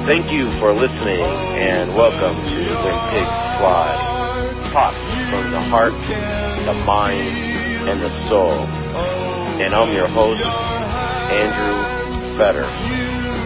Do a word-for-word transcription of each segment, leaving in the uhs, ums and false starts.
Thank you for listening, and welcome to When Pigs Fly. Talk from the heart, the mind, and the soul. And I'm your host, Andrew Fetter.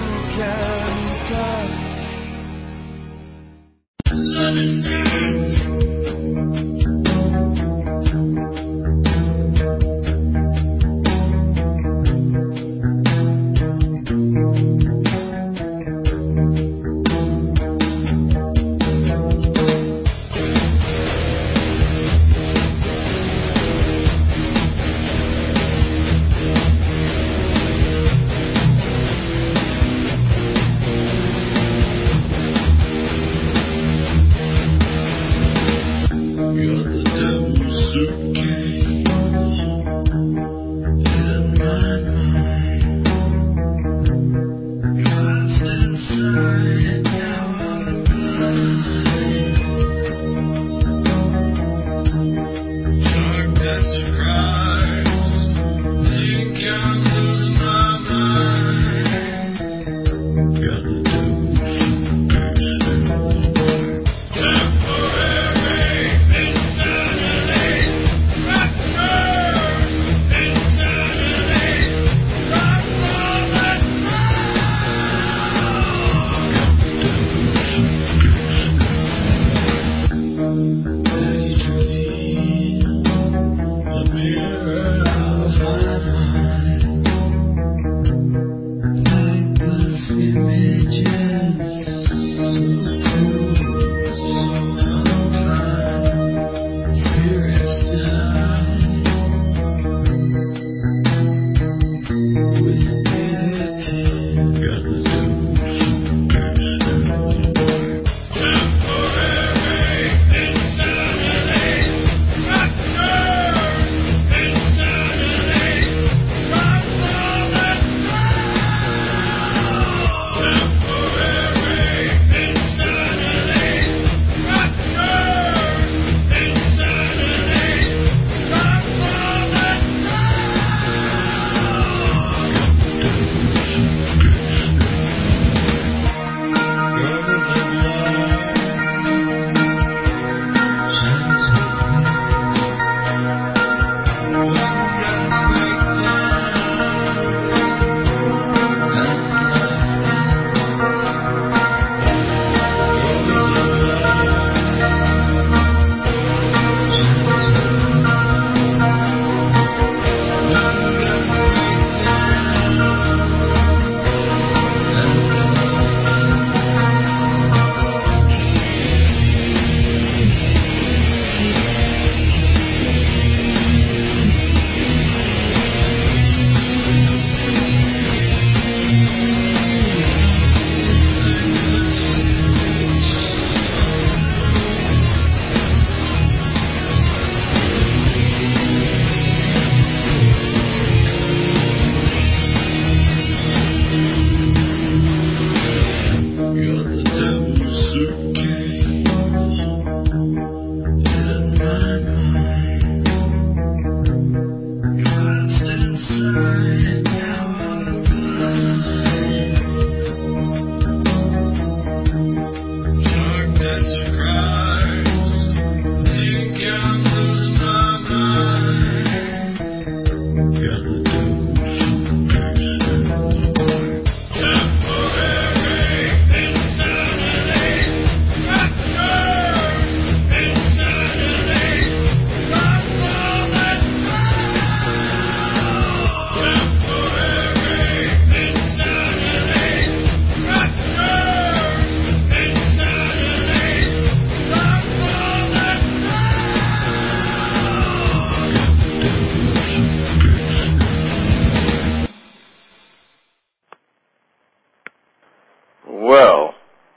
Well,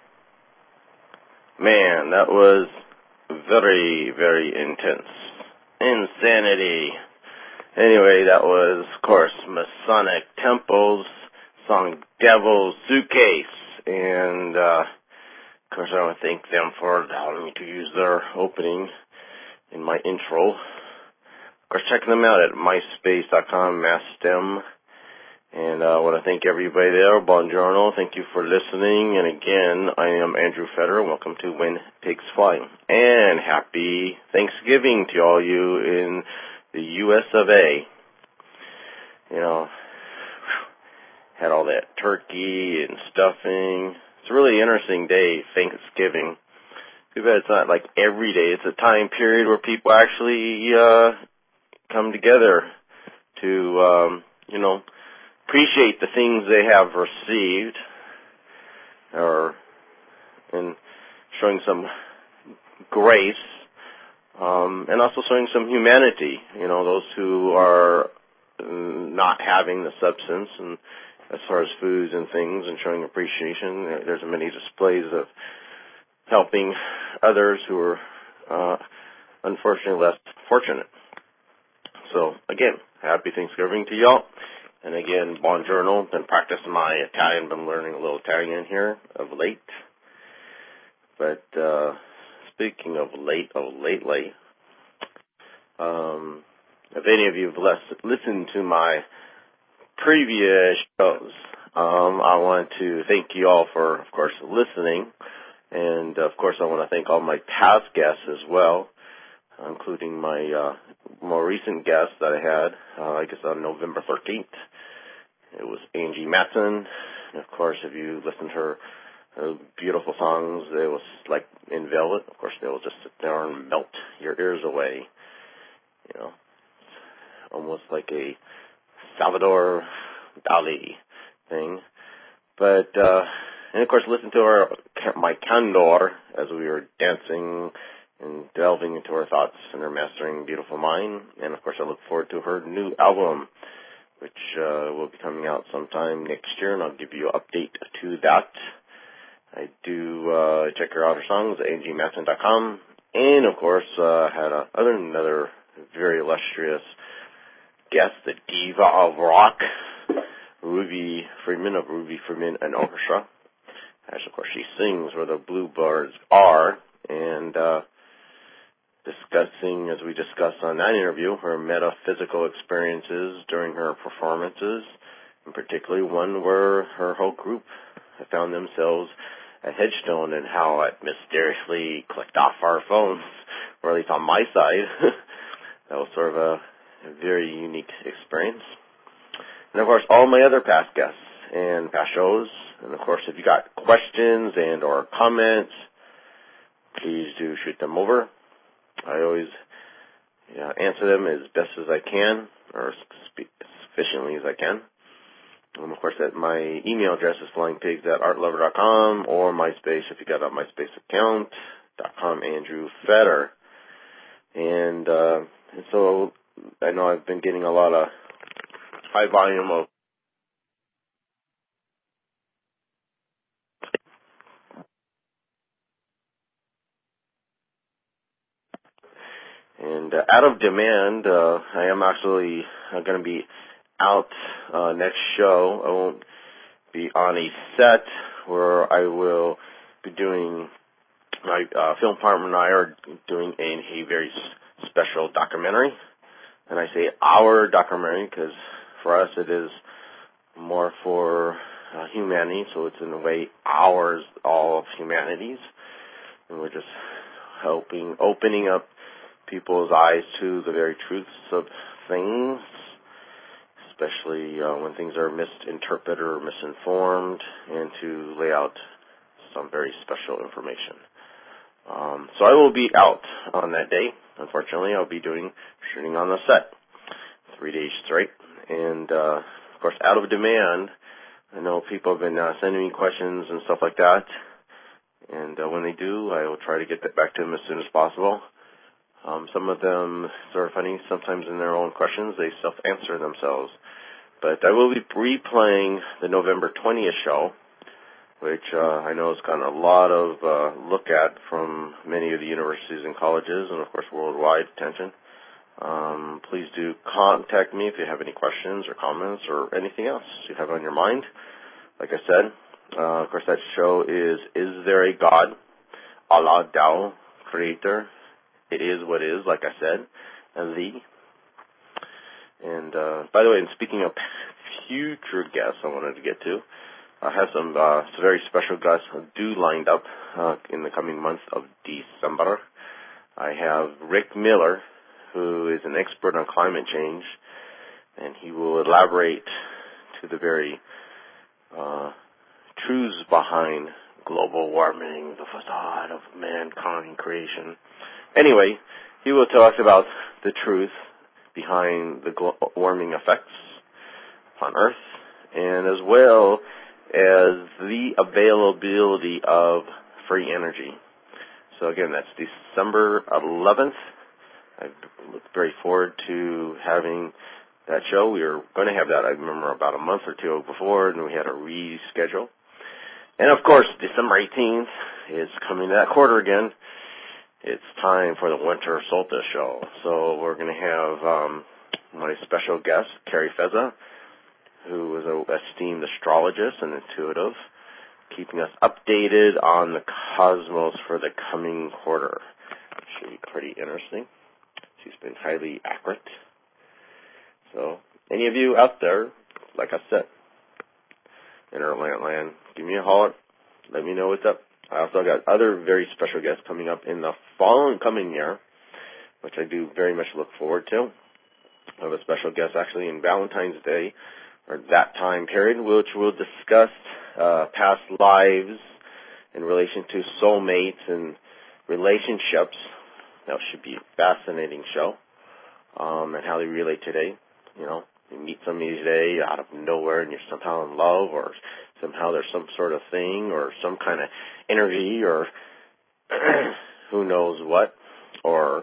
man, that was very, very intense. Insanity. Anyway, that was, of course, Masonic Temple's song Devil's Suitcase. And, uh, of course, I want to thank them for allowing me to use their opening in my intro. Of course, check them out at myspace dot com, mastem, And uh, I want to thank everybody there. Buongiorno. Thank you for listening. And again, I am Andrew Feder. Welcome to When Pigs Fly. And happy Thanksgiving to all you in the U S of A. You know, had all that turkey and stuffing. It's a really interesting day, Thanksgiving. Too bad it's not like every day. It's a time period where people actually uh, come together to, um, you know, appreciate the things they have received, or in showing some grace, um, and also showing some humanity. You know, those who are not having the substance, and as far as foods and things, and showing appreciation. There's many displays of helping others who are uh, unfortunately less fortunate. So again, happy Thanksgiving to y'all. And again, buongiorno. Been practicing my Italian. Been learning a little Italian here of late. But uh, speaking of late, of lately, um, if any of you have les- listened to my previous shows, um, I want to thank you all for, of course, listening. And, of course, I want to thank all my past guests as well, including my uh, more recent guest that I had, uh, I guess on November thirteenth. It was Angie Matson. And of course, if you listen to her, her beautiful songs, it was like in velvet. Of course, they will just sit there and melt your ears away. You know, almost like a Salvador Dali thing. But, uh, and of course, listen to her, my candor, as we were dancing and delving into her thoughts and her mastering Beautiful Mind. And of course, I look forward to her new album, which uh, will be coming out sometime next year, and I'll give you an update to that. I do uh, check her out, her songs, at angie matson dot com. And, of course, uh, had a, other another very illustrious guest, the diva of rock, Ruby Freeman of Ruby Freeman and Orchestra. As, of course, she sings Where the Bluebirds Are, and uh, discussing, as we discussed on that interview, her metaphysical experiences during her performances, and particularly one where her whole group found themselves at Headstone, and how it mysteriously clicked off our phones, or at least on my side. That was sort of a, a very unique experience. And, of course, all my other past guests and past shows. And, of course, if you got questions and or comments, please do shoot them over. I always yeah, answer them as best as I can, or as sufficiently as I can. And, of course, that my email address is flyingpigs at artlover dot com, or MySpace, if you got a MySpace account, dot com, Andrew Feder. And, uh, and so I know I've been getting a lot of high volume of and uh, out of demand. uh, I am actually uh, going to be out uh, next show. I won't be on a set where I will be doing, my uh, film partner and I are doing a, a very s- special documentary. And I say our documentary because for us it is more for uh, humanity, so it's in a way ours, all of humanity's. And we're just helping, opening up people's eyes to the very truths of things, especially uh, when things are misinterpreted or misinformed, and to lay out some very special information. Um, so I will be out on that day. Unfortunately, I'll be doing shooting on the set three days straight. And, uh, of course, out of demand, I know people have been uh, sending me questions and stuff like that. And uh, when they do, I will try to get that back to them as soon as possible. Um, some of them, sort of funny, sometimes in their own questions, they self-answer themselves. But I will be replaying the November twentieth show, which uh, I know has gotten a lot of uh, look at from many of the universities and colleges, and, of course, worldwide attention. Um, please do contact me if you have any questions or comments or anything else you have on your mind. Like I said, uh, of course, that show is Is There a God? Allah, Tao, Creator. It is what is, like I said, and the. And, uh, by the way, and speaking of future guests I wanted to get to. I have some uh, very special guests due lined up uh, in the coming month of December. I have Rick Miller, who is an expert on climate change, and he will elaborate to the very uh, truths behind global warming, the facade of mankind creation. Anyway, he will tell us about the truth behind the global warming effects on Earth, and as well as the availability of free energy. So again, that's December eleventh. I look very forward to having that show. We were going to have that, I remember, about a month or two before, and we had to reschedule. And of course, December eighteenth is coming to that quarter again. It's time for the Winter Solstice show. So we're going to have um, my special guest, Carrie Feza, who is an esteemed astrologist and intuitive, keeping us updated on the cosmos for the coming quarter. Should be pretty interesting. She's been highly accurate. So, any of you out there, like I said, in our land, land, give me a holler. Let me know what's up. I also got other very special guests coming up in the following coming year, which I do very much look forward to. I have a special guest actually in Valentine's Day, or that time period, which will discuss uh, past lives in relation to soulmates and relationships. That should be a fascinating show, um, and how they relate today. You know, you meet somebody today out of nowhere and you're somehow in love, or somehow there's some sort of thing or some kind of energy or who knows what or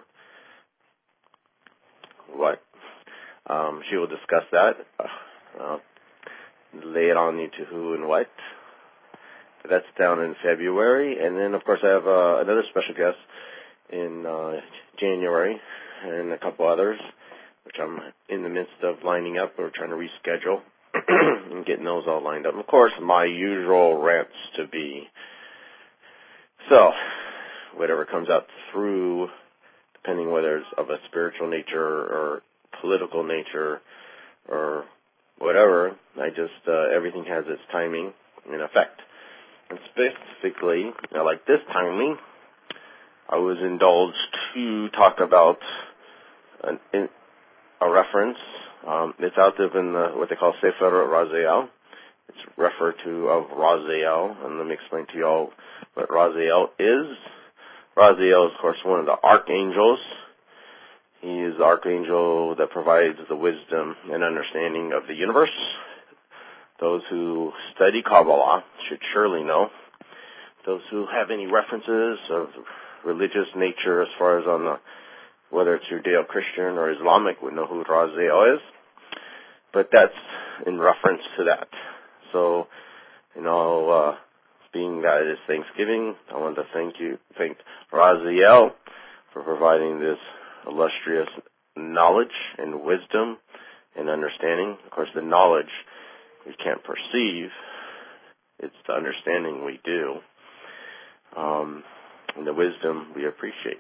what. Um, she will discuss that. Uh, uh, lay it on you to who and what. That's down in February. And then, of course, I have uh, another special guest in uh, January and a couple others, which I'm in the midst of lining up or trying to reschedule and getting those all lined up. Of course, my usual rants to be. So, whatever comes out through, depending whether it's of a spiritual nature or political nature or whatever, I just, uh, everything has its timing and effect. And specifically, you know, like this timing, I was indulged to talk about an, in, a reference. Um, it's out there in the, what they call Sefer Raziel. It's referred to of Raziel, and let me explain to you all what Raziel is. Raziel is, of course, one of the archangels. He is the archangel that provides the wisdom and understanding of the universe. Those who study Kabbalah should surely know. Those who have any references of religious nature as far as on the, whether it's Judeo-Christian or Islamic, would know who Raziel is. But that's in reference to that. So, you know, uh, being that it is Thanksgiving, I want to thank you, thank Raziel for providing this illustrious knowledge and wisdom and understanding. Of course, the knowledge we can't perceive. It's the understanding we do. Um, and the wisdom we appreciate.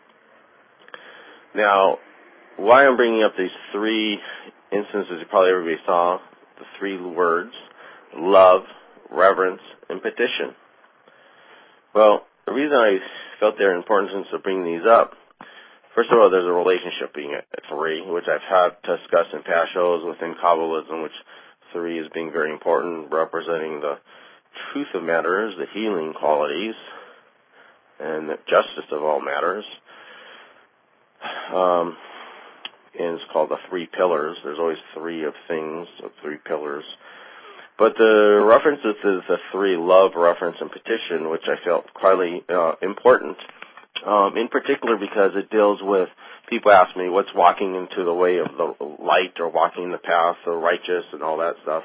Now, why I'm bringing up these three instances you probably everybody saw, the three words, love, reverence, and petition. Well, the reason I felt their importance of bringing these up, first of all, there's a relationship being at three, which I've had discussed in past shows within Kabbalism, which three is being very important, representing the truth of matters, the healing qualities, and the justice of all matters. Um, and it's called the three pillars. There's always three of things, of three pillars. But the references to the three, love, reference, and petition, which I felt highly uh, important, um, in particular because it deals with, people ask me, what's walking into the way of the light or walking in the path of the righteous and all that stuff.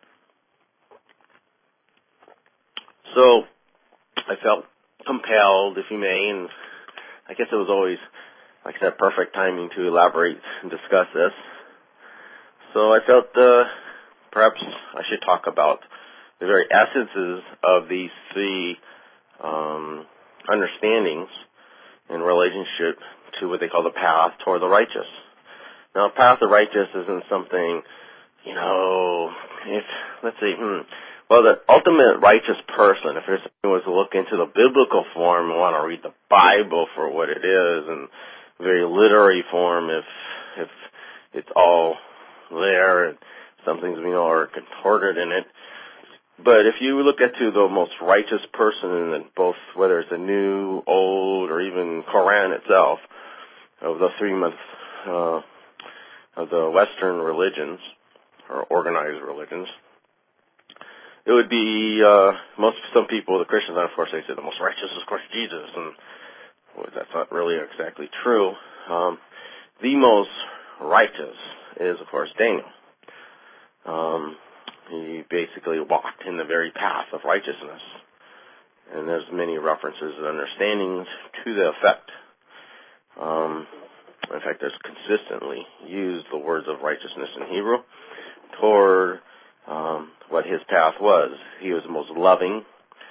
So I felt compelled, if you may, and I guess it was always, like I said, perfect timing to elaborate and discuss this. So I felt uh, perhaps I should talk about the very essences of these three um, understandings in relationship to what they call the path toward the righteous. Now, path of righteous isn't something, you know, let's see, hmm. Well, the ultimate righteous person, if there's someone was to look into the biblical form and want to read the Bible for what it is, and very literary form, if if it's all there, and some things we know are contorted in it. But if you look at to the most righteous person in both, whether it's the New, Old, or even Quran itself, of the three months uh, of the Western religions or organized religions, it would be uh, most some people, the Christians, of course, they say the most righteous is, of course, Jesus, and well, that's not really exactly true. Um, the most righteous is, of course, Daniel. Um, he basically walked in the very path of righteousness, and there's many references and understandings to the effect. Um, in fact, there's consistently used the words of righteousness in Hebrew toward um, what his path was. He was the most loving,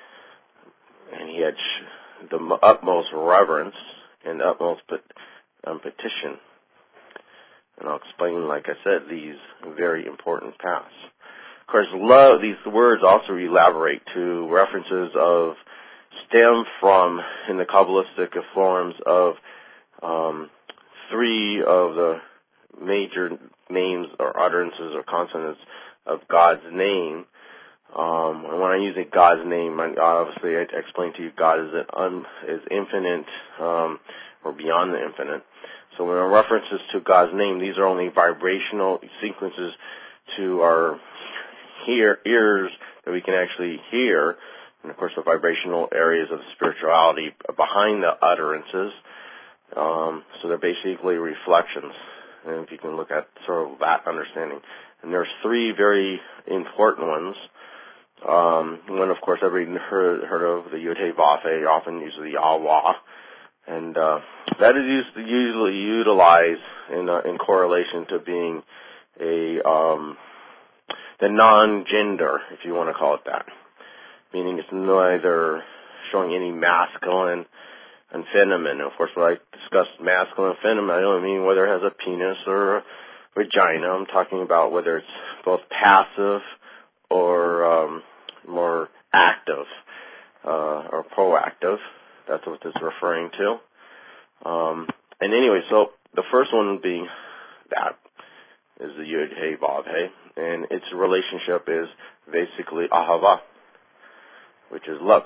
and he had sh- the utmost reverence and the utmost pet- um, petition. And I'll explain, like I said, these very important paths. Of course, love, these words also elaborate to references of, stem from, in the Kabbalistic forms of um, three of the major names or utterances or consonants of God's name. Um, and when I use God's name, I, obviously I explain to you God is, an un, is infinite um, or beyond the infinite. So when it references to God's name, these are only vibrational sequences to our hear, ears that we can actually hear. And, of course, the vibrational areas of spirituality behind the utterances. Um, so they're basically reflections. And if you can look at sort of that understanding. And there's three very important ones. Um, one, of course, everybody heard, heard of the Yud-Hey-Vav-Hey, often uses the Yahweh. And uh, that is used, usually utilized in, uh, in correlation to being a um, the non-gender, if you want to call it that. Meaning it's neither showing any masculine and feminine. Of course, when I discuss masculine and feminine, I don't mean whether it has a penis or a vagina. I'm talking about whether it's both passive or um, more active uh, or proactive. That's what this is referring to. Um, and anyway, so the first one being that is the Yud-Hey-Vav-Hey, and its relationship is basically Ahava, which is love.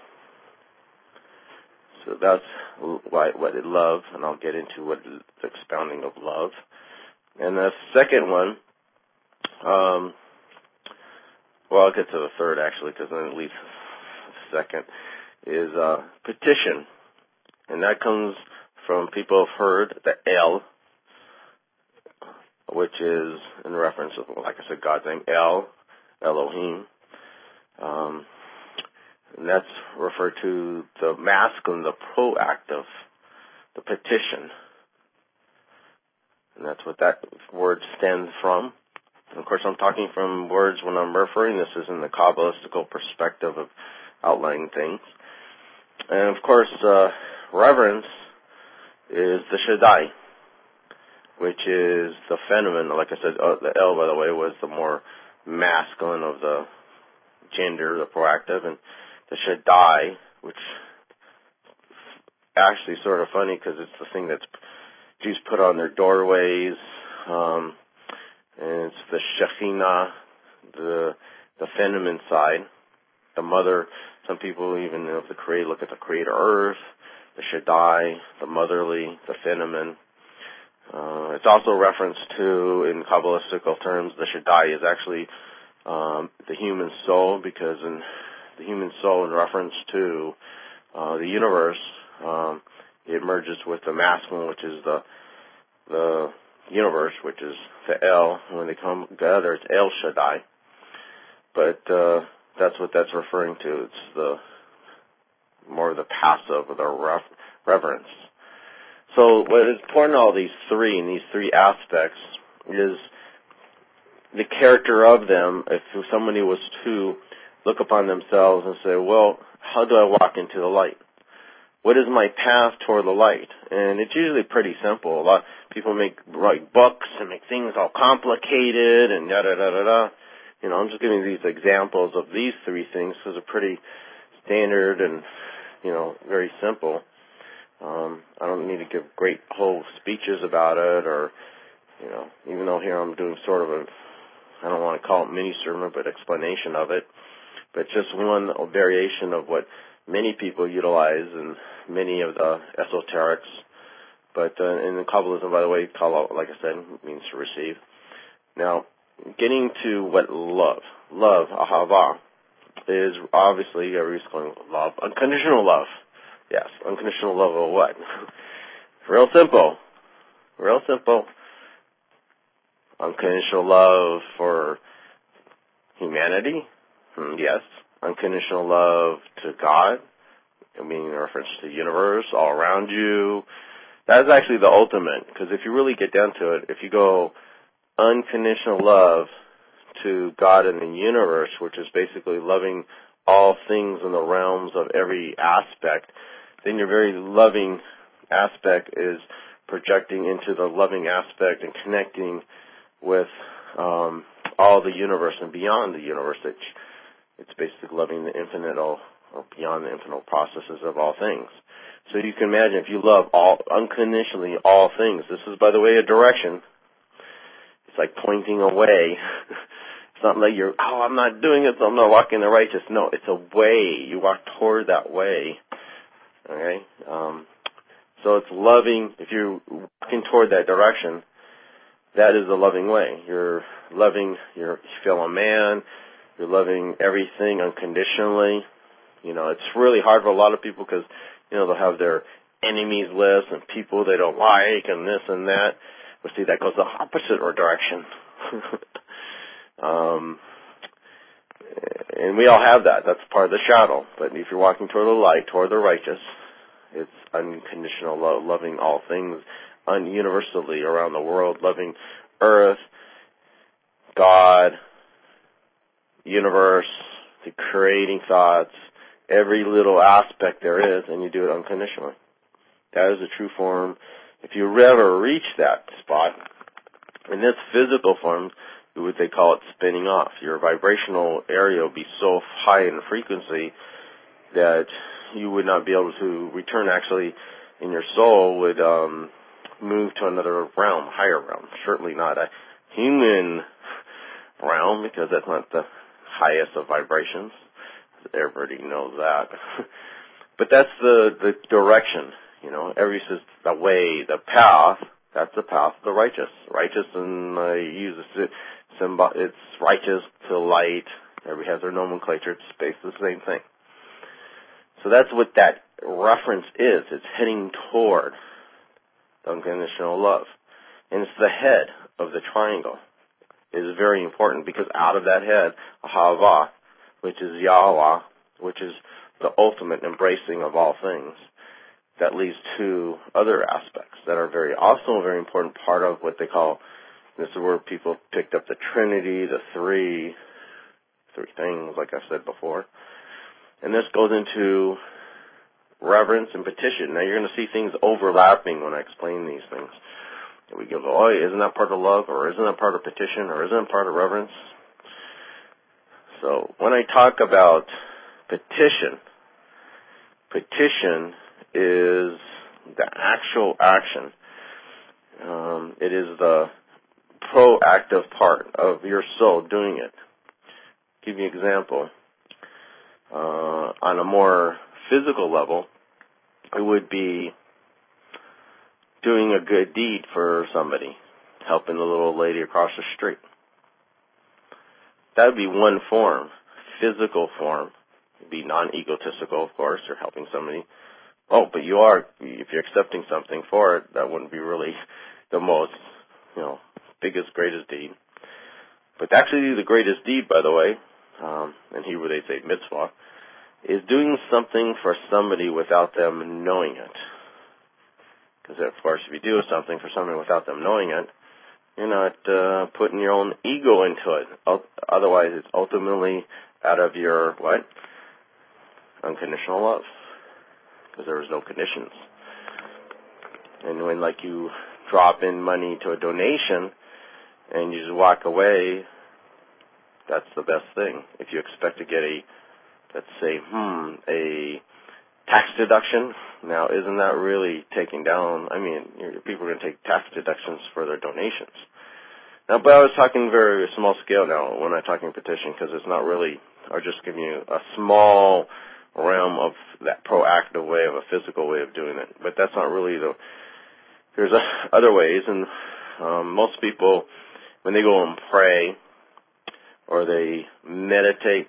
So that's why, what it love, and I'll get into what the expounding of love. And the second one, um, well, I'll get to the third actually, because then at least the second is uh, petition, and that comes from people have heard the El, which is in reference of, like I said, God's name, El, Elohim. Um, and that's referred to the masculine, the proactive, the petition. And that's what that word stands from. And of course, I'm talking from words when I'm referring. This is in the Kabbalistical perspective of outlining things. And of course, uh, reverence is the Shaddai, which is the feminine. Like I said, uh, the El, by the way, was the more masculine of the gender, the proactive, and the Shaddai, which actually sort of funny because it's the thing that's Jews put on their doorways, um, and it's the Shekhinah, the the feminine side, the mother. Some people even, you know, if the creator, look at the creator earth, the Shaddai, the motherly, the feminine. Uh, it's also referenced to, in Kabbalistical terms, the Shaddai is actually um, the human soul, because in the human soul, in reference to uh, the universe, um, it merges with the masculine, which is the the universe, which is the El. When they come together, it's El Shaddai. But uh, that's what that's referring to. It's the more of the passive, or the ref, reverence. So what is important in all these three, and these three aspects, is the character of them. If somebody was to look upon themselves and say, well, how do I walk into the light? What is my path toward the light? And it's usually pretty simple. A lot of people make write books and make things all complicated and da da da da da. You know, I'm just giving these examples of these three things because they're pretty standard and, you know, very simple. Um, I don't need to give great whole speeches about it or, you know, even though here I'm doing sort of a, I don't want to call it mini sermon, but explanation of it. But just one variation of what many people utilize and many of the esoterics. But uh, in the Kabbalism, by the way, kala, like I said, means to receive. Now, getting to what love, love, ahava, is obviously, everybody's going, love, unconditional love. Yes, unconditional love of what? Real simple. Real simple. Unconditional love for humanity? Hmm, yes. Unconditional love to God, I mean in reference to the universe, all around you. That is actually the ultimate, because if you really get down to it, if you go unconditional love to God and the universe, which is basically loving all things in the realms of every aspect, then your very loving aspect is projecting into the loving aspect and connecting with um, all the universe and beyond the universe. It's, it's basically loving the infinite or, or beyond the infinite processes of all things. So you can imagine if you love all unconditionally all things. This is, by the way, a direction. It's like pointing away. It's not like you're, oh, I'm not doing it, so I'm not walking the righteous. No, it's a way. You walk toward that way. Okay? Um, so it's loving. If you're walking toward that direction, that is the loving way. You're loving your fellow man. You're loving everything unconditionally. You know, it's really hard for a lot of people because, you know, they'll have their enemies list and people they don't like and this and that. But see, that goes the opposite direction. um, and we all have that. That's part of the shadow. But if you're walking toward the light, toward the righteous, it's unconditional love, loving all things un- universally around the world, loving earth, God, universe, the creating thoughts, every little aspect there is, and you do it unconditionally. That is the true form. If you ever reach that spot, in this physical form, what they call it spinning off. Your vibrational area will be so high in frequency that you would not be able to return. Actually, in your soul would um, move to another realm, higher realm. Certainly not a human realm, because that's not the highest of vibrations. Everybody knows that. But that's the, the direction, you know. Every says the way, the path, that's the path of the righteous. Righteous, and I use it, symbol, it's righteous to light. Everybody has their nomenclature. It's basically the same thing. So that's what that reference is. It's heading toward unconditional love. And it's the head of the triangle. It is very important because out of that head, Ahava, which is Yahweh, which is the ultimate embracing of all things, that leads to other aspects that are very, also a very important part of what they call, this is where people picked up the Trinity, the three, three things, like I said before. And this goes into reverence and petition. Now you're going to see things overlapping when I explain these things. We go, oh, isn't that part of love, or isn't that part of petition, or isn't that part of reverence? So when I talk about petition, petition is the actual action. Um, it is the proactive part of your soul doing it. I'll give you an example. Uh, on a more physical level, it would be doing a good deed for somebody, helping the little lady across the street. That would be one form, physical form. It'd be non-egotistical, of course. You're helping somebody. Oh, but you are, if you're accepting something for it, that wouldn't be really the most, you know, biggest, greatest deed. But actually the greatest deed, by the way, um, in Hebrew they say mitzvah, is doing something for somebody without them knowing it. Because, of course, if you do something for somebody without them knowing it, you're not uh, putting your own ego into it. Otherwise, it's ultimately out of your, what? Unconditional love. Because there was no conditions. And when, like, you drop in money to a donation and you just walk away, That's the best thing. If you expect to get a, let's say, hmm, a tax deduction, now isn't that really taking down, I mean, people are going to take tax deductions for their donations. Now, but I was talking very small scale now when I'm talking petition, because it's not really, I'm just giving you a small realm of that proactive way, of a physical way of doing it. But that's not really the, there's a, other ways, and um, most people, when they go and pray, or they meditate,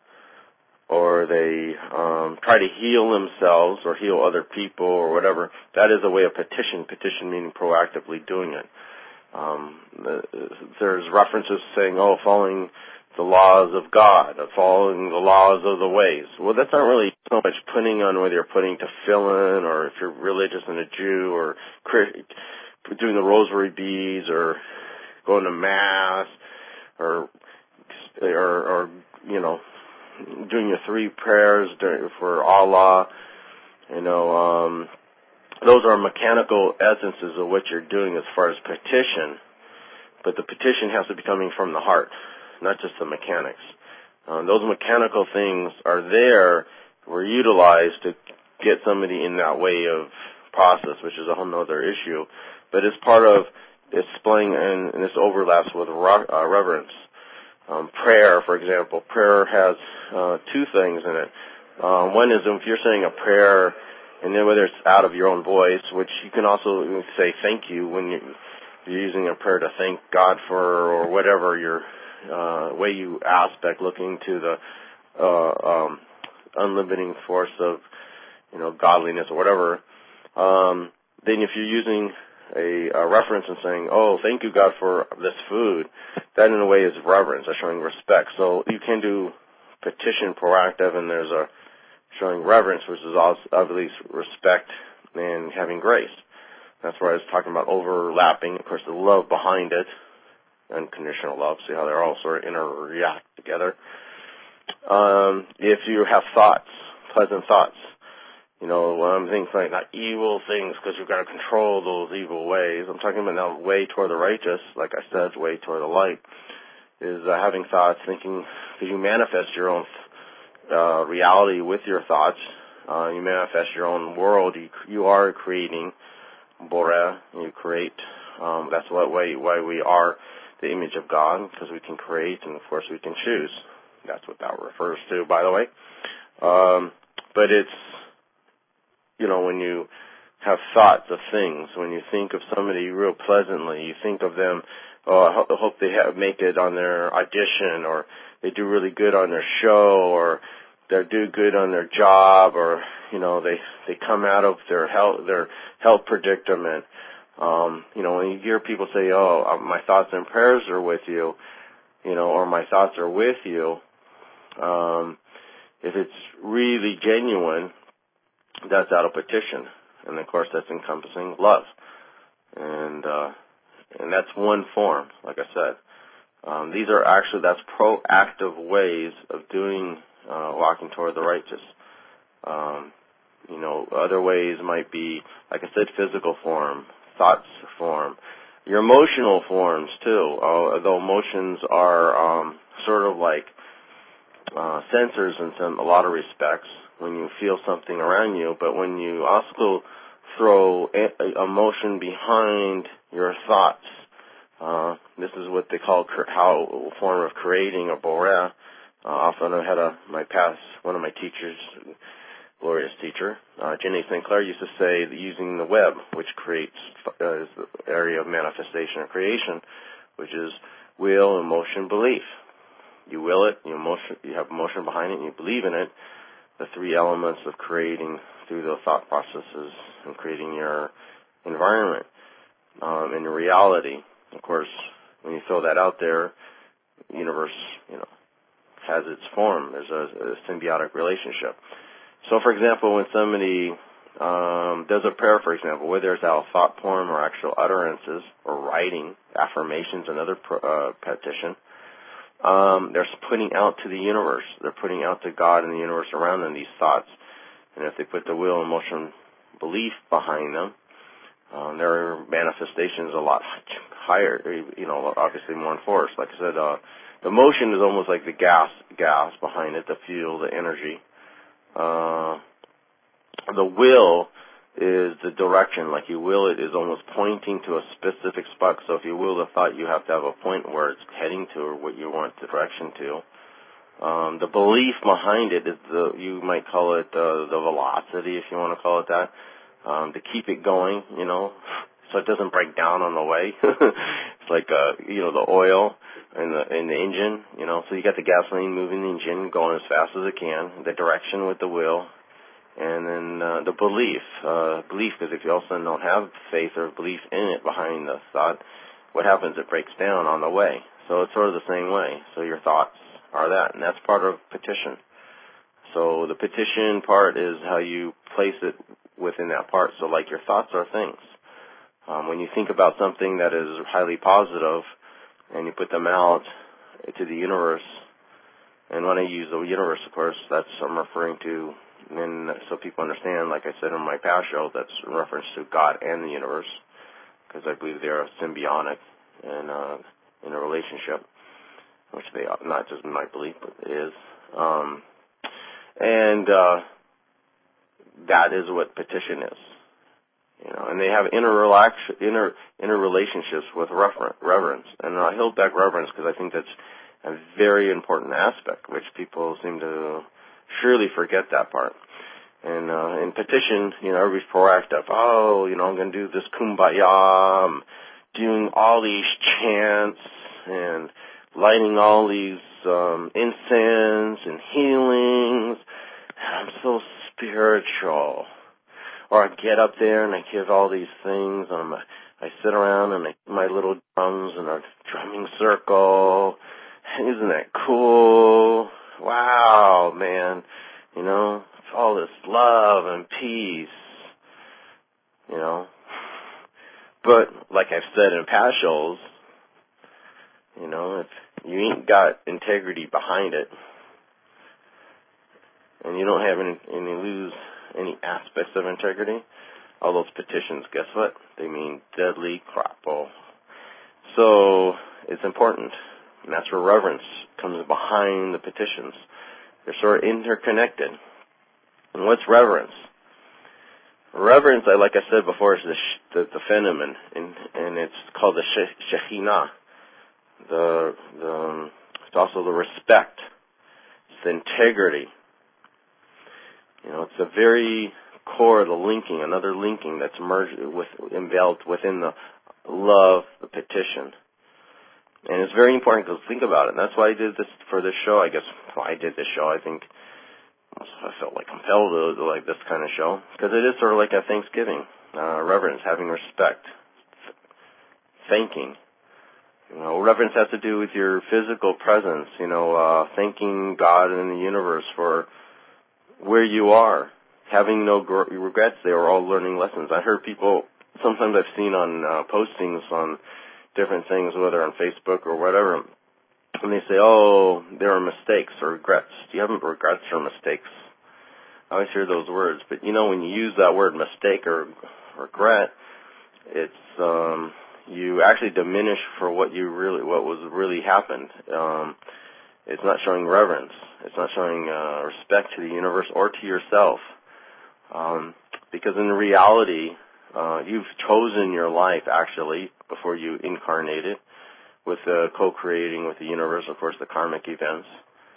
or they um, try to heal themselves or heal other people or whatever, that is a way of petition, petition meaning proactively doing it. Um, there's references saying, oh, following the laws of God, following the laws of the ways. Well, that's not really so much putting on whether you're putting tefillin, or if you're religious and a Jew, or doing the rosary beads, or going to Mass, or, or, or you know, doing your three prayers for Allah. You know, um, those are mechanical essences of what you're doing as far as petition, but the petition has to be coming from the heart, not just the mechanics. Um, those mechanical things are there, were utilized to get somebody in that way of process, which is a whole other issue, but it's part of displaying, and, and this overlaps with re- uh, reverence. Um, prayer, for example, prayer has uh, two things in it. Uh, one is if you're saying a prayer, and then whether it's out of your own voice, which you can also say thank you when you, you're using a prayer to thank God for, or whatever your uh, way you aspect, looking to the uh, um, unlimiting force of, you know, godliness or whatever. Um, then if you're using a, a reference and saying, oh, thank you, God, for this food, that in a way is reverence, or showing respect. So you can do petition proactive, and there's a showing reverence, which is also obviously respect and having grace. That's where I was talking about overlapping, of course, the love behind it, unconditional love, see how they're all sort of interact together. Um, if you have thoughts, pleasant thoughts, you know, um, things like not evil things, because you've got to control those evil ways. I'm talking about now way toward the righteous, like I said, way toward the light, is uh, having thoughts, thinking, because you manifest your own uh, reality with your thoughts. Uh, you manifest your own world. You, you are creating Boreh. You create. Um, that's what way why we are the image of God, because we can create, and of course we can choose. That's what that refers to, by the way. Um, but it's, you know, when you have thoughts of things, when you think of somebody real pleasantly, you think of them, oh, I ho- hope they have, make it on their audition, or they do really good on their show, or they do good on their job, or, you know, they, they come out of their health, their health predicament. Um, you know, when you hear people say, oh, my thoughts and prayers are with you, you know, or my thoughts are with you, um, if it's really genuine, that's out of petition. And of course that's encompassing love. And, uh, and that's one form, like I said. Um, these are actually, that's proactive ways of doing, uh, walking toward the righteous. Um, you know, other ways might be, like I said, physical form, thoughts form, your emotional forms too, although emotions are, um, sort of like, uh, sensors in some, a lot of respects when you feel something around you, but when you also throw a, a emotion behind your thoughts, uh, this is what they call cre- how a form of creating a Boreh. Uh, often I had a, my past, one of my teachers, glorious teacher, uh, Jenny Sinclair, used to say that using the web, which creates, uh, is the area of manifestation or creation, which is will, emotion, belief. You will it, you emotion, you have emotion behind it, and you believe in it. The three elements of creating through the thought processes and creating your environment um, and your reality. Of course, when you throw that out there, the universe, you know, has its form. There's a, a symbiotic relationship. So, for example, when somebody um, does a prayer, for example, whether it's out of thought form or actual utterances or writing, affirmations, another uh, petition, Um, they're putting out to the universe. They're putting out to God and the universe around them these thoughts. And if they put the will, emotion, belief behind them, um, their manifestation is a lot higher, you know, obviously more in force. Like I said, uh, the motion is almost like the gas, gas behind it, the fuel, the energy. Uh, the will is the direction, like you will it is almost pointing to a specific spot. So if you will the thought, you have to have a point where it's heading to or what you want the direction to. Um, the belief behind it is the, you might call it uh, the velocity, if you want to call it that, um, to keep it going, you know, so it doesn't break down on the way. It's like, uh, you know, the oil in the, in the engine, you know, so you got the gasoline moving the engine, going as fast as it can, the direction with the wheel. And then uh, the belief, uh, belief, because if you also don't have faith or belief in it behind the thought, what happens? It breaks down on the way. So it's sort of the same way. So your thoughts are that, and that's part of petition. So the petition part is how you place it within that part. So like your thoughts are things. Um, when you think about something that is highly positive, and you put them out to the universe, and when I use the universe, of course, that's what I'm referring to. And so people understand, like I said in my past show, that's in reference to God and the universe, because I believe they are symbiotic and uh, in a relationship, which they are, not just my belief, but it is. Um, and uh, that is what petition is, you know. And they have interrelax, inter interrelationships with refer reverence, and I hold back reverence because I think that's a very important aspect, which people seem to surely forget that part. And uh, in petition, you know, everybody's proactive. Oh, you know, I'm going to do this kumbaya. I'm doing all these chants and lighting all these um, incense and healings. I'm so spiritual. Or I get up there and I give all these things. And I'm, I sit around and I, my little drums in a drumming circle. Isn't that cool? Wow, man, you know, it's all this love and peace, you know. But like I've said in past shows, you know, if you ain't got integrity behind it, and you don't have any, any lose any aspects of integrity, all those petitions, guess what? They mean deadly crapple. So it's important. And that's where reverence comes behind the petitions. They're sort of interconnected. And what's reverence? Reverence, like I said before, is the, the, the phenomenon, and, and it's called the Shekhinah. The, the, um, it's also the respect. It's the integrity. You know, it's the very core of the linking, another linking that's merged with, enveloped within the love, the petition. And it's very important because think about it. And that's why I did this for this show. I guess why I did this show. I think I felt like compelled to do like this kind of show because it is sort of like a Thanksgiving, uh, reverence, having respect, thanking. You know, reverence has to do with your physical presence. You know, uh, thanking God and the universe for where you are, having no gr- regrets. They were all learning lessons. I heard people. Sometimes I've seen on uh, postings on different things, whether on Facebook or whatever, and they say, oh, there are mistakes or regrets. Do you have regrets or mistakes? I always hear those words, but you know, when you use that word mistake or regret, it's um, you actually diminish for what you really, what was really happened. Um, it's not showing reverence. It's not showing uh, respect to the universe or to yourself, um, because in reality, uh, you've chosen your life actually before you incarnated, with uh, co-creating with the universe, of course, the karmic events.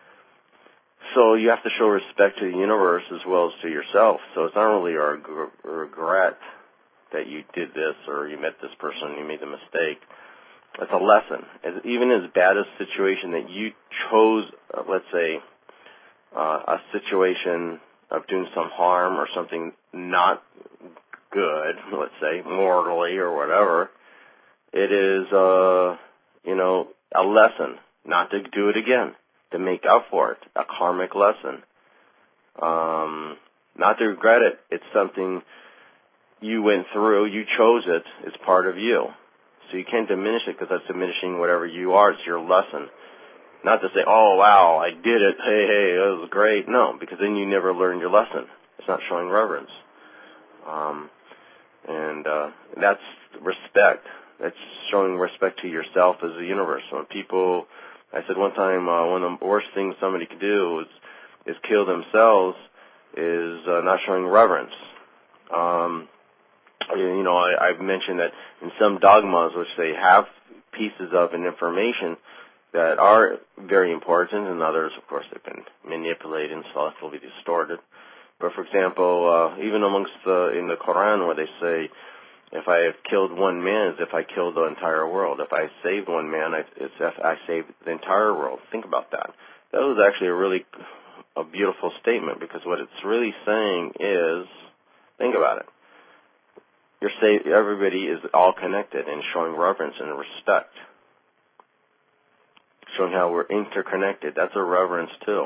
So you have to show respect to the universe as well as to yourself. So it's not really a regret that you did this or you met this person and you made the mistake. It's a lesson. As, even as bad a situation that you chose, uh, let's say, uh, a situation of doing some harm or something not good, let's say, morally or whatever, it is, uh, you know, a lesson not to do it again, to make up for it, a karmic lesson. Um, not to regret it. It's something you went through, you chose it, it's part of you. So you can't diminish it because that's diminishing whatever you are. It's your lesson. Not to say, oh, wow, I did it, hey, hey, that was great. No, because then you never learned your lesson. It's not showing reverence. Um, and uh, that's respect. That's showing respect to yourself as a universe. When people I said one time uh, one of the worst things somebody could do is, is kill themselves is uh, not showing reverence. Um, you know, I, I've mentioned that in some dogmas, which they have pieces of and information that are very important, and others, of course, they've been manipulated and selectively distorted. But for example, uh, even amongst the, in the Quran where they say, if I have killed one man, it's if I killed the entire world. If I saved one man, it's if I saved the entire world. Think about that. That was actually a really a beautiful statement, because what it's really saying is, think about it. You're saying everybody is all connected and showing reverence and respect. Showing how we're interconnected. That's a reverence too.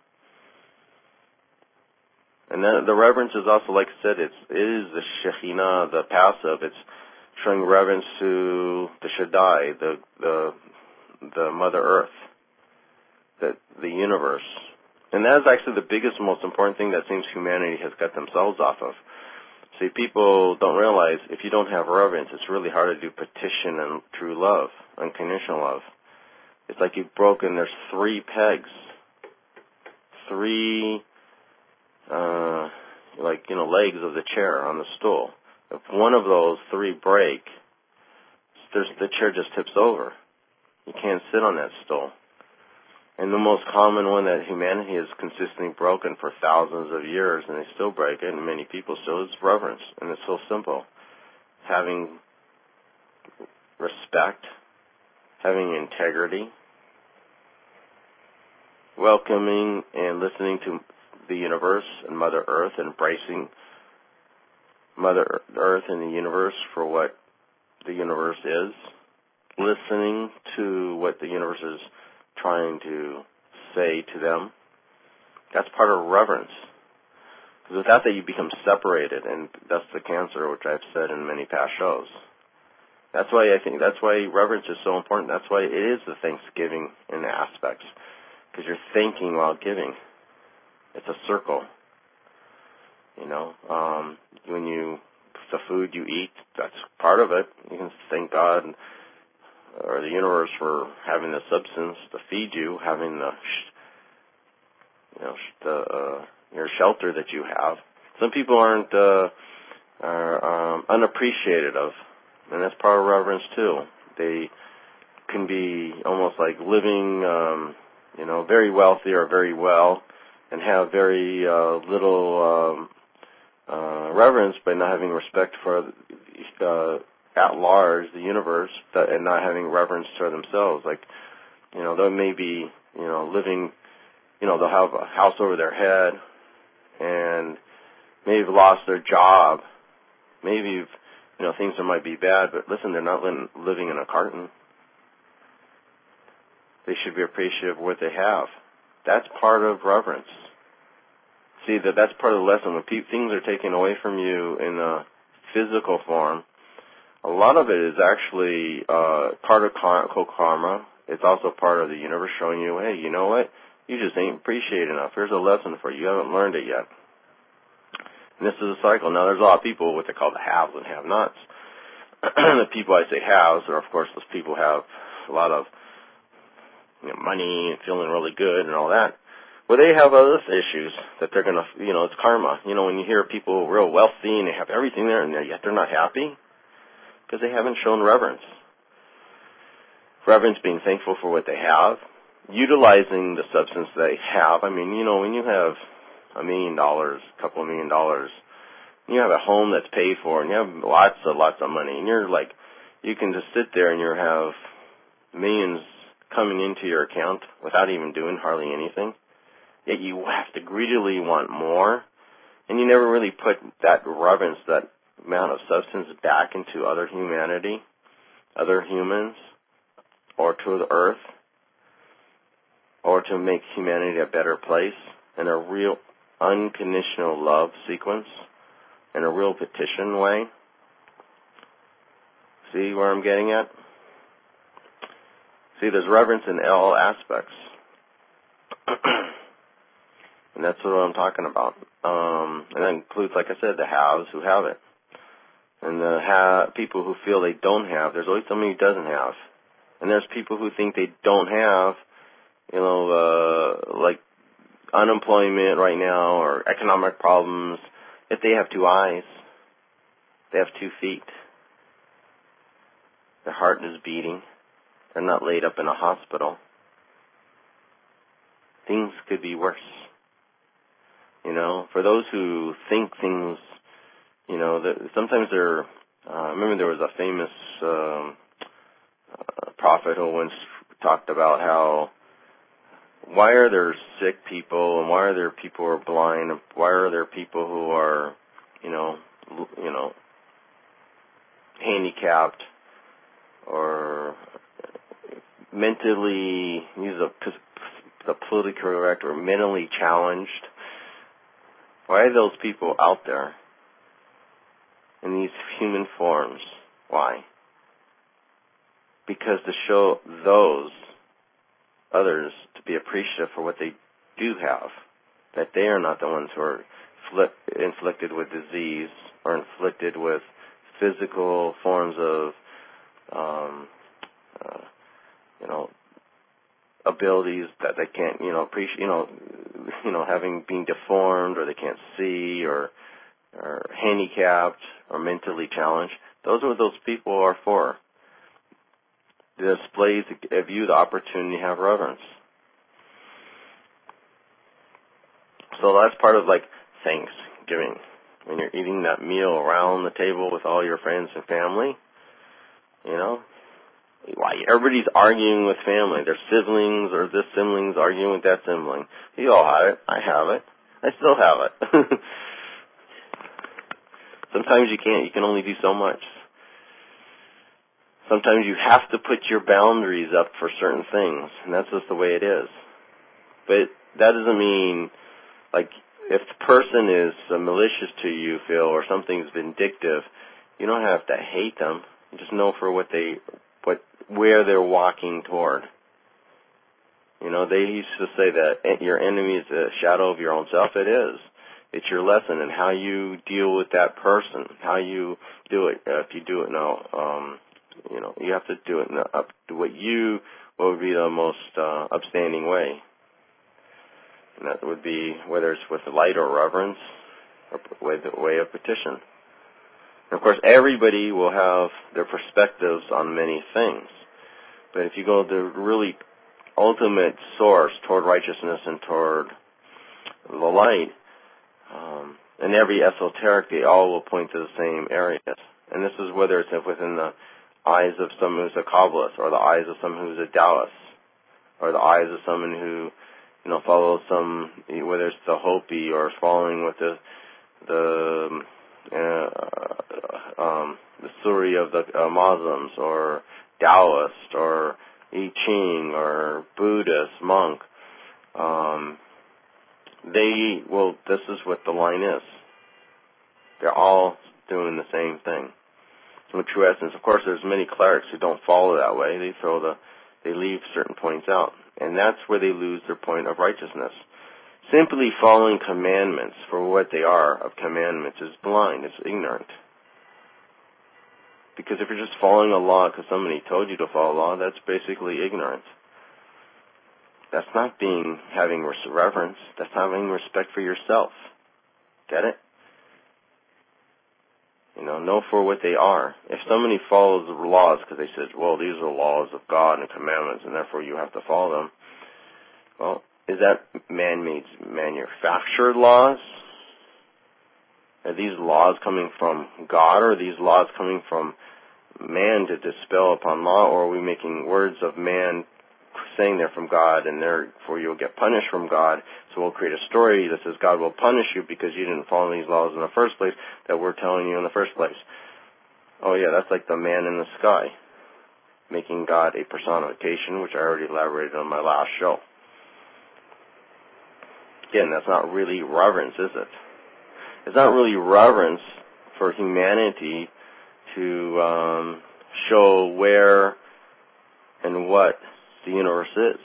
And then the reverence is also, like I said, it's, it is the Shekhinah, the passive. It's showing reverence to the Shaddai, the the the Mother Earth, the the universe. And that is actually the biggest, most important thing that seems humanity has got themselves off of. See, people don't realize if you don't have reverence, it's really hard to do petition and true love, unconditional love. It's like you've broken, there's three pegs, three, uh, like, you know, legs of the chair on the stool. If one of those three break, there's, the chair just tips over. You can't sit on that stool. And the most common one that humanity has consistently broken for thousands of years, and they still break it, and many people still, is reverence. And it's so simple. Having respect, having integrity, welcoming and listening to the universe and Mother Earth, and embracing Mother Earth and the universe for what the universe is, listening to what the universe is trying to say to them. That's part of reverence. Because without that, you become separated, and that's the cancer, which I've said in many past shows. That's why I think, that's why reverence is so important. That's why it is the Thanksgiving in the aspects. Because you're thinking while giving. It's a circle. You know, um, when you, the food you eat, that's part of it. You can thank God or the universe for having the substance to feed you, having the, you know, the, uh, your shelter that you have. Some people aren't, uh, are um, unappreciated of, and that's part of reverence too. They can be almost like living, um, you know, very wealthy or very well, and have very uh, little um, uh, reverence by not having respect for uh, at large the universe, that, and not having reverence for themselves. Like, you know, they may be, you know, living, you know, they'll have a house over their head, and maybe have lost their job. Maybe, you've, you know, things that might be bad, but listen, they're not living in a carton. They should be appreciative of what they have. That's part of reverence. See, that that's part of the lesson. When pe- things are taken away from you in a physical form, a lot of it is actually uh, part of co-karma. It's also part of the universe showing you, hey, you know what? You just ain't appreciated enough. Here's a lesson for you. You haven't learned it yet. And this is a cycle. Now, there's a lot of people, what they call the haves and have-nots. The people I say haves are, of course, those people who have a lot of, you know, money and feeling really good and all that. Well, they have other issues that they're going to, you know, it's karma. You know, when you hear people real wealthy and they have everything there and they're, yet they're not happy, because they haven't shown reverence. Reverence being thankful for what they have, utilizing the substance they have. I mean, you know, when you have a million dollars, a couple of million dollars, you have a home that's paid for, and you have lots and lots of money, and you're like, you can just sit there and you have millions coming into your account without even doing hardly anything. Yet you have to greedily want more, and you never really put that reverence, that amount of substance back into other humanity, other humans, or to the earth, or to make humanity a better place in a real unconditional love sequence, in a real petition way. See where I'm getting at? See, there's reverence in all aspects. And that's what I'm talking about. Um, and that includes, like I said, the haves who have it. And the ha- people who feel they don't have. There's always somebody who doesn't have. And there's people who think they don't have, you know, uh, like unemployment right now or economic problems, if they have two eyes, they have two feet, their heart is beating, they're not laid up in a hospital, things could be worse. You know, for those who think things, you know, that sometimes they're, uh, I remember there was a famous um, uh, prophet who once talked about how, why are there sick people and why are there people who are blind? Why are there people who are, you know, you know, handicapped or mentally, use the, the politically correct, or mentally challenged? Why are those people out there in these human forms? Why? Because to show those others to be appreciative for what they do have, that they are not the ones who are inflict, inflicted with disease or inflicted with physical forms of, um, uh, you know, abilities that they can't, you know, appreciate, you know, you know, having been deformed or they can't see or, or handicapped or mentally challenged. Those are what those people are for. The displays give you the opportunity to have reverence. So that's part of like Thanksgiving. When you're eating that meal around the table with all your friends and family, you know, why everybody's arguing with family. Their siblings or this sibling's arguing with that sibling. You all have it. I have it. I still have it. Sometimes you can't. You can only do so much. Sometimes you have to put your boundaries up for certain things, and that's just the way it is. But that doesn't mean, like, if the person is uh, malicious to you, Phil, or something's vindictive, you don't have to hate them. You just know for what they, what, where they're walking toward. You know, they used to say that your enemy is a shadow of your own self. It is. It's your lesson and how you deal with that person, how you do it. Uh, if you do it now, um, you know, you have to do it in the, up to what you, what would be the most uh, upstanding way. And that would be whether it's with light or reverence or way, the way of petition. And of course, everybody will have their perspectives on many things. But if you go to the really ultimate source toward righteousness and toward the light, um, and every esoteric, they all will point to the same areas. And this is whether it's within the eyes of someone who's a Kabbalist, or the eyes of someone who's a Taoist, or the eyes of someone who, you know, follows some, whether it's the Hopi or following with the the uh, um, the Suri of the uh, Muslims, or Taoist, or I Ching, or Buddhist monk. Um, they well, this is what the line is. They're all doing the same thing. In true essence, of course, there's many clerics who don't follow that way. They throw the, they leave certain points out, and that's where they lose their point of righteousness. Simply following commandments for what they are of commandments is blind. It's ignorant. Because if you're just following a law because somebody told you to follow a law, that's basically ignorance. That's not being having reverence. That's having respect for yourself. Get it? You know, know for what they are. If somebody follows the laws because they said, well, these are laws of God and commandments, and therefore you have to follow them, well, is that man-made, manufactured laws? Are these laws coming from God, or are these laws coming from man to dispel upon law, or are we making words of man saying they're from God, and therefore you'll get punished from God? So we'll create a story that says God will punish you because you didn't follow these laws in the first place that we're telling you in the first place. Oh yeah, that's like the man in the sky, making God a personification, which I already elaborated on my last show. Again, that's not really reverence, is it? It's not really reverence for humanity to um, show where and what the universe is.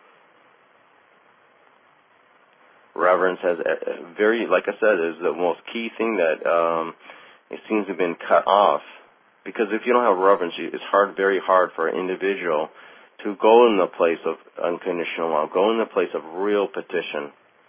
Reverence has a very, like I said, is the most key thing that um, it seems to have been cut off. Because if you don't have reverence, it's hard, very hard for an individual to go in the place of unconditional love, go in the place of real petition.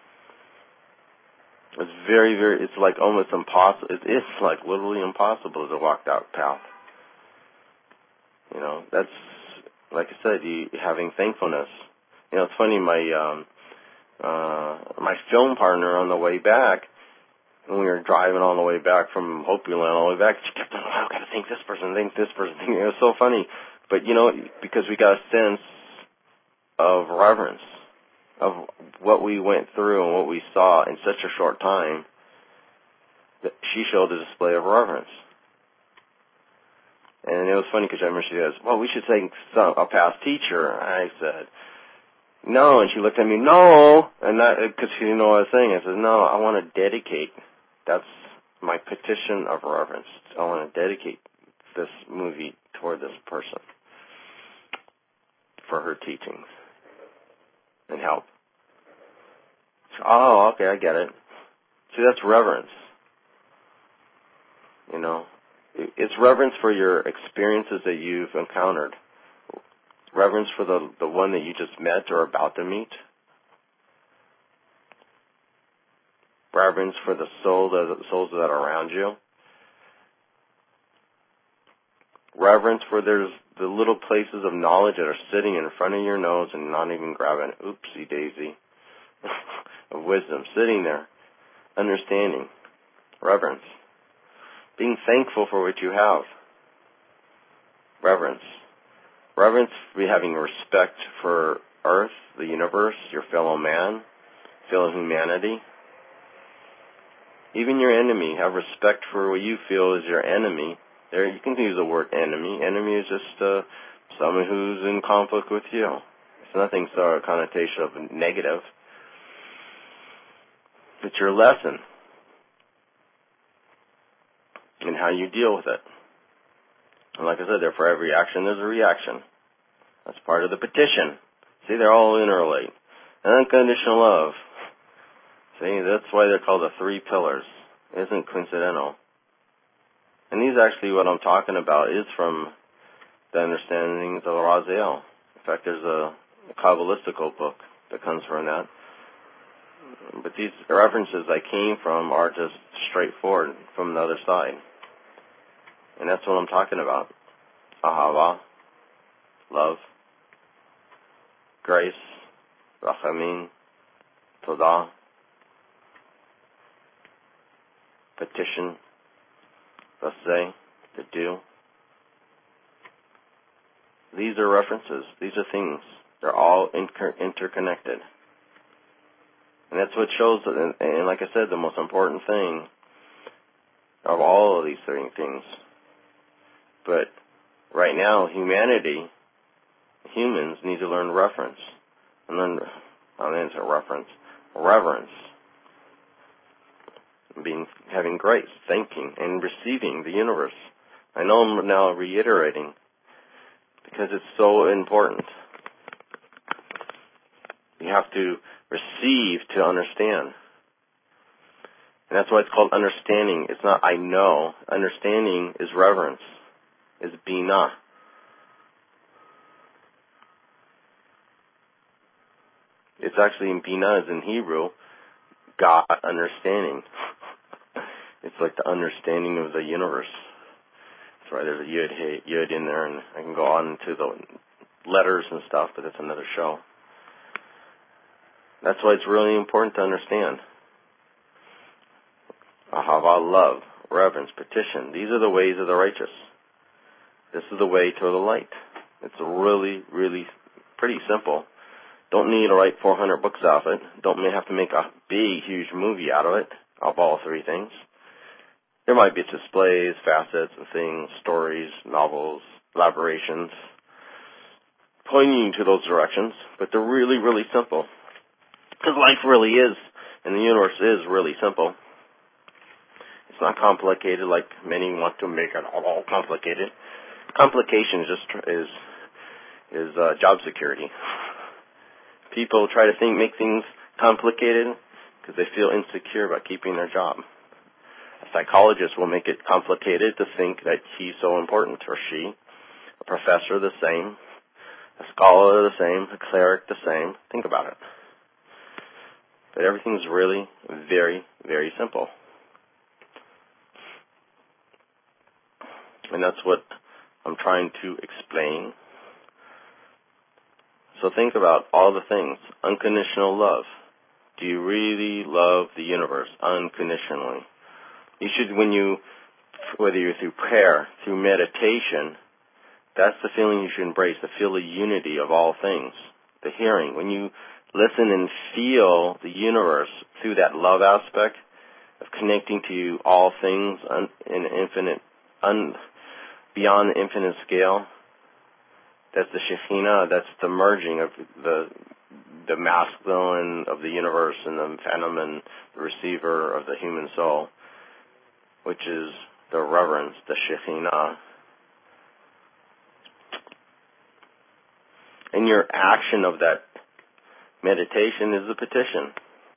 It's very, very, it's like almost impossible. It is like literally impossible to walk that path. You know, that's, like I said, you, having thankfulness. You know, it's funny, my, um, uh, my film partner on the way back, when we were driving on the way back from Hopi Land all the way back, she kept on, oh, I've got to thank this person, thank this person. It was so funny. But, you know, because we got a sense of reverence, of what we went through and what we saw in such a short time, that she showed a display of reverence. And it was funny because I remember she goes, well, we should thank some, a past teacher. I said, no. And she looked at me, no. And that, because she didn't know what I was saying. I said, no, I want to dedicate. That's my petition of reverence. I want to dedicate this movie toward this person for her teachings and help. So, oh, okay, I get it. See, that's reverence. You know, it's reverence for your experiences that you've encountered. Reverence for the the one that you just met or about to meet. Reverence for the soul, the souls that are around you. Reverence for there's the little places of knowledge that are sitting in front of your nose and not even grabbing it. Oopsie daisy. Of wisdom sitting there. Understanding. Reverence. Being thankful for what you have. Reverence. Reverence for having respect for Earth, the universe, your fellow man, fellow humanity. Even your enemy. Have respect for what you feel is your enemy. There, you can use the word enemy. Enemy is just uh, someone who's in conflict with you. It's nothing so a connotation of negative. It's your lesson in how you deal with it. And like I said, there for every action, there's a reaction. That's part of the petition. See, they're all interrelated. And unconditional love. See, that's why they're called the three pillars. It isn't coincidental. And these actually, what I'm talking about is from the understandings of Raziel. In fact, there's a, a Kabbalistical book that comes from that. But these references I came from are just straightforward from the other side. And that's what I'm talking about. Ahava, love, grace, rachamim, todah, petition, vaseh, to do. These are references. These are things. They're all inter- interconnected. And that's what shows, and, and like I said, the most important thing of all of these three things. But right now, humanity, humans need to learn reference. And learn, I don't know, it's a reference, reverence. Being, having grace, thanking, and receiving the universe. I know I'm now reiterating because it's so important. You have to receive to understand. And that's why it's called understanding. It's not I know. Understanding is reverence, is binah. It's actually in binah is in Hebrew, God understanding. It's like the understanding of the universe. That's why there's a yud, hey, yud in there, and I can go on to the letters and stuff, but that's another show. That's why it's really important to understand. Ahava, love, reverence, petition. These are the ways of the righteous. This is the way to the light. It's really, really pretty simple. Don't need to write four hundred books off it. Don't have to make a big, huge movie out of it, of all three things. There might be displays, facets of things, stories, novels, elaborations, pointing to those directions, but they're really, really simple. Because life really is, and the universe is really simple. It's not complicated like many want to make it all complicated. Complication is just is is uh, job security. People try to think make things complicated because they feel insecure about keeping their job. A psychologist will make it complicated to think that he's so important, or she. A professor, the same. a scholar the same, a cleric the same. Think about it. But everything's really very, very simple. And that's what I'm trying to explain. So think about all the things. Unconditional love. Do you really love the universe unconditionally? You should, when you, whether you're through prayer, through meditation, that's the feeling you should embrace, the feel the unity of all things. The hearing. When you listen and feel the universe through that love aspect of connecting to all things un, in infinite, un, beyond the infinite scale, that's the Shekhinah, that's the merging of the the masculine of the universe and the phantom and the receiver of the human soul, which is the reverence, the Shekhinah. And your action of that meditation is the petition.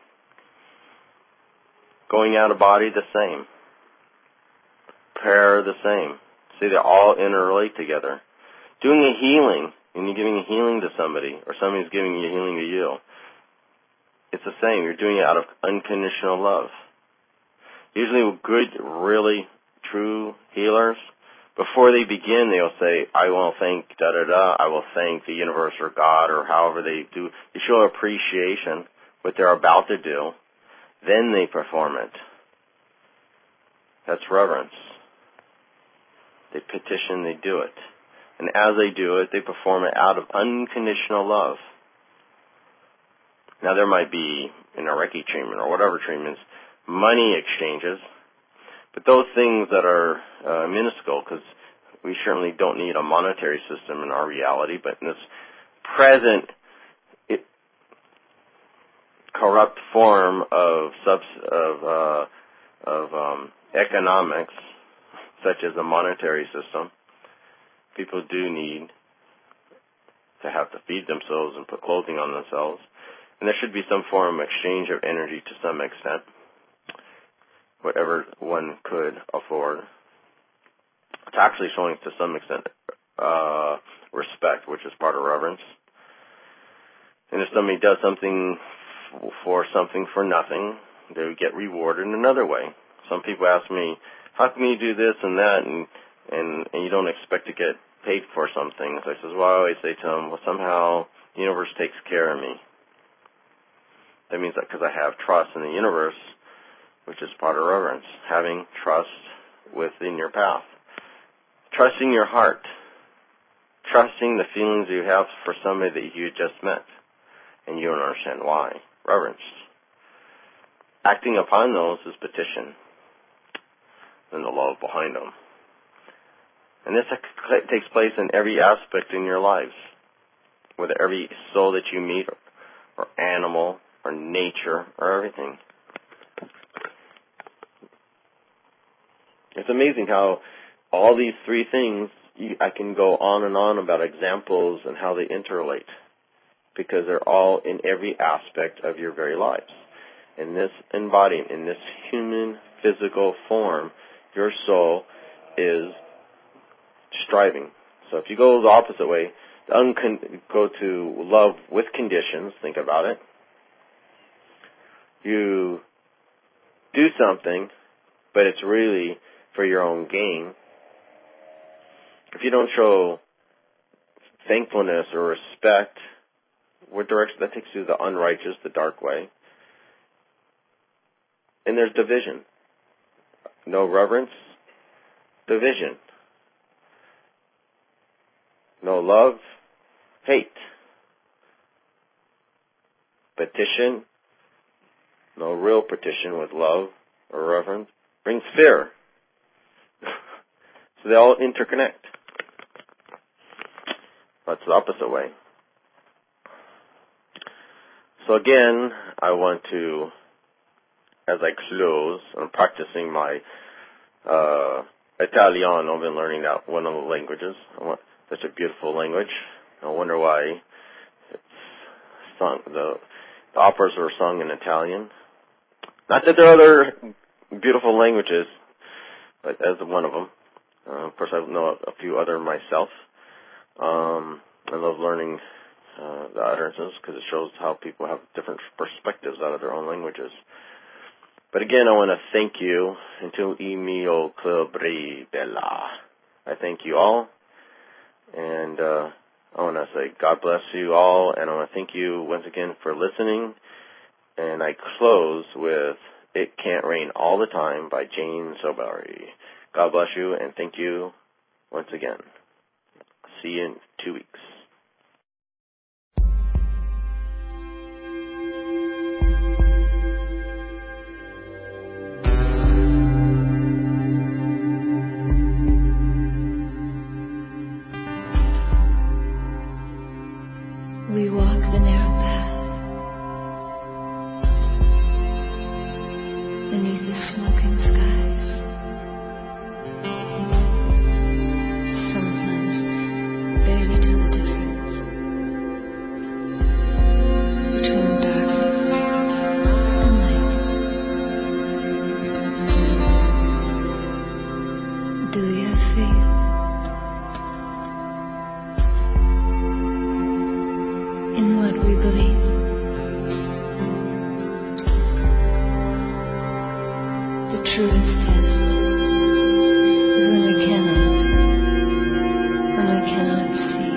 Going out of body, the same. Prayer, the same. See, they all interrelate together. Doing a healing, and you're giving a healing to somebody, or somebody's giving you a healing to you, it's the same. You're doing it out of unconditional love. Usually good, really true healers, before they begin, they'll say, I will thank da-da-da, I will thank the universe or God, or however they do. They show appreciation, what they're about to do. Then they perform it. That's reverence. They petition, they do it. And as they do it, they perform it out of unconditional love. Now there might be, in a Reiki treatment or whatever treatments, money exchanges. But those things that are uh, minuscule, because we certainly don't need a monetary system in our reality, but in this present it, corrupt form of subs, of, uh, of um, economics, such as a monetary system, people do need to have to feed themselves and put clothing on themselves. And there should be some form of exchange of energy to some extent, whatever one could afford. It's actually showing to some extent uh, respect, which is part of reverence. And if somebody does something f- for something for nothing, they would get rewarded in another way. Some people ask me, how can you do this and that, and, and, and you don't expect to get paid for some things? I says, well, I always say to them, well, somehow the universe takes care of me. That means that because I have trust in the universe, which is part of reverence, having trust within your path. Trusting your heart. Trusting the feelings you have for somebody that you just met, and you don't understand why. Reverence. Acting upon those is petition, and the love behind them. And this takes place in every aspect in your lives, with every soul that you meet, or animal, or nature, or everything. It's amazing how all these three things, you, I can go on and on about examples and how they interrelate, because they're all in every aspect of your very lives. In this embodiment, in this human physical form, your soul is striving. So if you go the opposite way, the uncon- go to love with conditions, think about it. You do something, but it's really for your own gain. If you don't show thankfulness or respect, what direction that takes you? The unrighteous, the dark way. And there's division. No reverence, division. No love, hate. Petition, no real petition with love or reverence, brings fear. So they all interconnect. That's the opposite way. So again, I want to, as I close, I'm practicing my uh, Italiano. I've been learning that, one of the languages. I want, such a beautiful language. I wonder why it's sung, the, the operas were sung in Italian. Not that there are other beautiful languages, but as one of them. Uh, of course, I know a few other myself. Um, I love learning uh, the utterances because it shows how people have different perspectives out of their own languages. But again, I want to thank you. Until Emil Clubri Bella. I thank you all. And uh, I want to say God bless you all. And I want to thank you once again for listening. And I close with It Can't Rain All the Time by Jane Sobari. God bless you and thank you once again. See you in two weeks. We walk the narrow path beneath the smoking skies. Sometimes barely tell the difference between darkness and light. Do you have faith? In what we believe. The truest test is when we cannot, when we cannot see.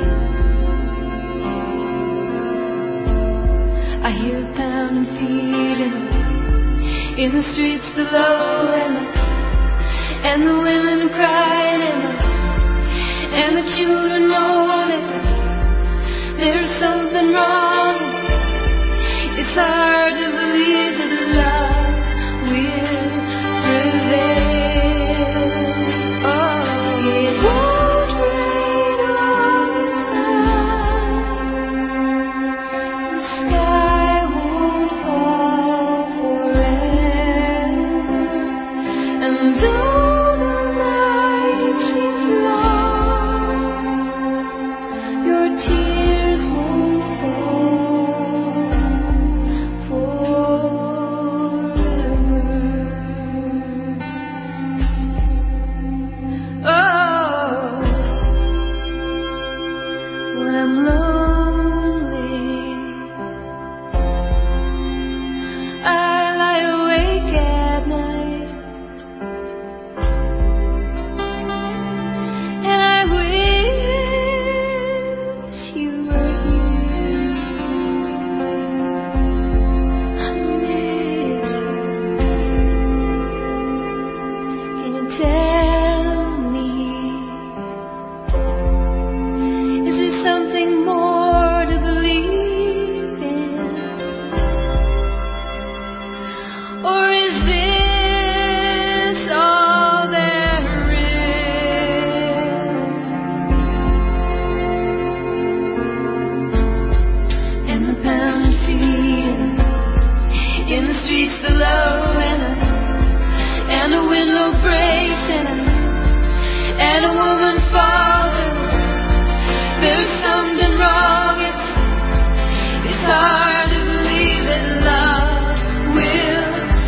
I hear pounding feet in, in the streets below, and the, and the women crying, and the, and the children moaning. There's something wrong. It's hard to believe that love will prevail. Oh, it won't rain all the time. The sky won't fall forever. And though the night seems long, your tears won't fall forever. Oh, when I'm lonely, I lie awake at night, and I wish you were here. I miss you. Can you tell me, is there something more to believe in? Or is this all there is? And the pounding feet in the streets below, and a, and a window breaks, and a, and a woman falls, and there's something wrong. It's, it's hard to believe that love will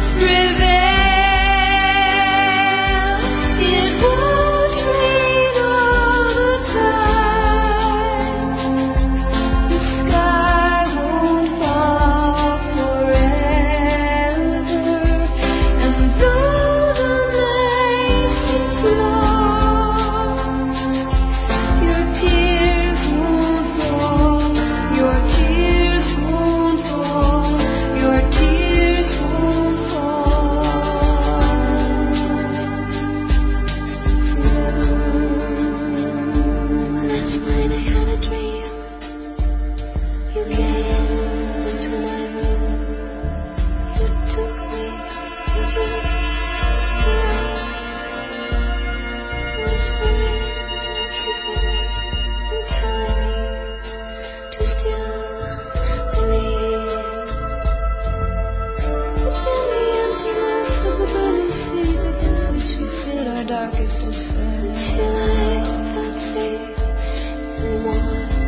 prevail. It won't rain all the time. The sky won't fall forever. And though the night seems long, your tears won't fall. Your tears won't fall. Your tears won't fall forever. Last night I had a dream. You came into my room. You took me into your arms, whispering and kissing me and telling me to still believe. But in the emptiness of the burning seas against which we sit our darkest despair, till I felt safe and warm.